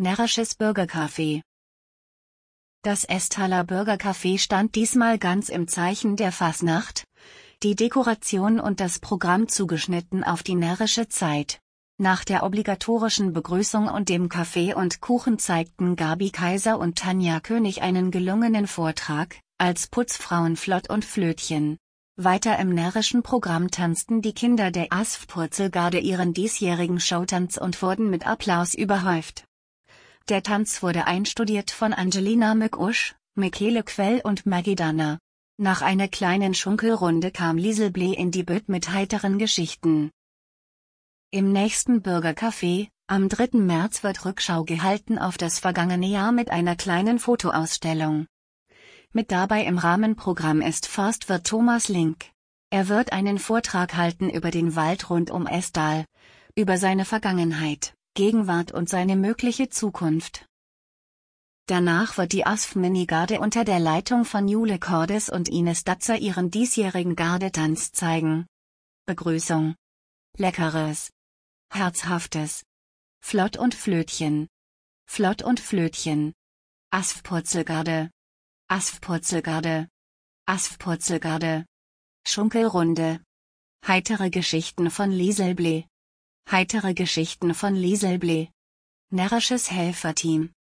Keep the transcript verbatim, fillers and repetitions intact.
Närrisches Bürgercafé. Das Esstaler Bürgercafé stand diesmal ganz im Zeichen der Fasnacht, die Dekoration und das Programm zugeschnitten auf die närrische Zeit. Nach der obligatorischen Begrüßung und dem Kaffee und Kuchen zeigten Gabi Kaiser und Tanja König einen gelungenen Vortrag, als Putzfrauen Flott und Flötchen. Weiter im närrischen Programm tanzten die Kinder der Asfpurzelgarde ihren diesjährigen Showtanz und wurden mit Applaus überhäuft. Der Tanz wurde einstudiert von Angelina Mückusch, Michele Quell und Maggie Danner. Nach einer kleinen Schunkelrunde kam Liesel Blee in die Bütt mit heiteren Geschichten. Im nächsten Bürgercafé, am dritten März, wird Rückschau gehalten auf das vergangene Jahr mit einer kleinen Fotoausstellung. Mit dabei im Rahmenprogramm ist Forstwirt Thomas Link. Er wird einen Vortrag halten über den Wald rund um Estal, über seine Vergangenheit, Gegenwart und seine mögliche Zukunft. Danach wird die A S F-Mini-Garde unter der Leitung von Jule Cordes und Ines Datzer ihren diesjährigen Gardetanz zeigen. Begrüßung. Leckeres. Herzhaftes. Flott und Flötchen. Flott und Flötchen. Asfpurzelgarde. Asfpurzelgarde. Asfpurzelgarde. Schunkelrunde. Heitere Geschichten von Liesel Blee. Heitere Geschichten von Liesel Blee. Närrisches Helferteam.